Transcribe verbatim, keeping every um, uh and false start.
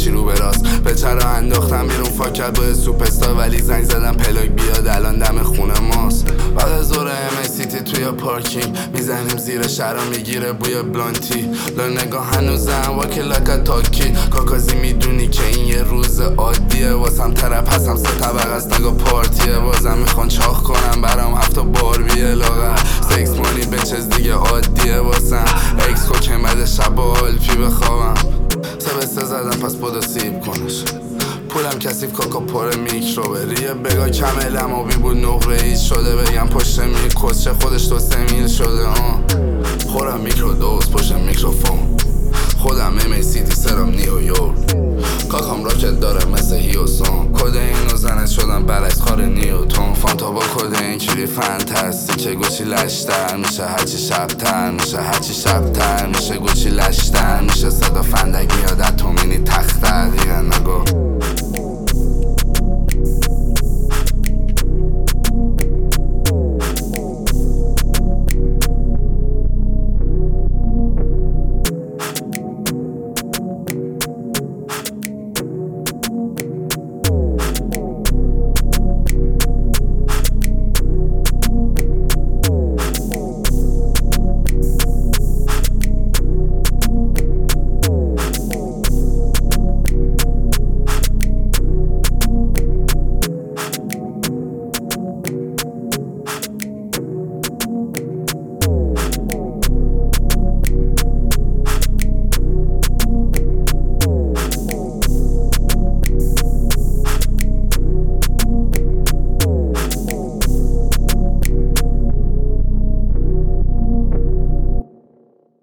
چی رو به راست به چرا انداختم بیرون فاکت با سوپستا ولی زنگ زدم پلاک بیاد الان دم خونه ماست. بعد زور ام سیتی توی پارکینگ میزنیم زیر شهرها میگیره بوی بلانتی لا نگاه هنوزم واکه لاکت تاکی کاکازی میدونی که این یه روز عادیه واسم طرف هستم سه طبق است نگاه پارتیه بازم میخوان چاخ کنم برام هفته بار بیه لاغر سکس مانی بچز دیگه عادیه واسم اکس کوکن بعد شب آلپی بخوابم سه به سه زدم پس بودا سیب کنش پولم کسیف کاکا پر میکروبریه بگاه کملم آبی بود نه رئیس شده بگم پشت میل کسچه خودش دو سه میل شده آه خورم میکرو دوست پشت میکروفون خودم امی سیتی سرم نیویورک کاکام راکت داره مثل هیوسون کد اینو زنت شدم برعکس خار نیوتون فانتا با کد این کیری فانتاستی که گوچی لشتر میشه هرچی شبتر میشه هرچی شبتر میشه گوچی لشتر میشه صدا فندک میاد اتومینی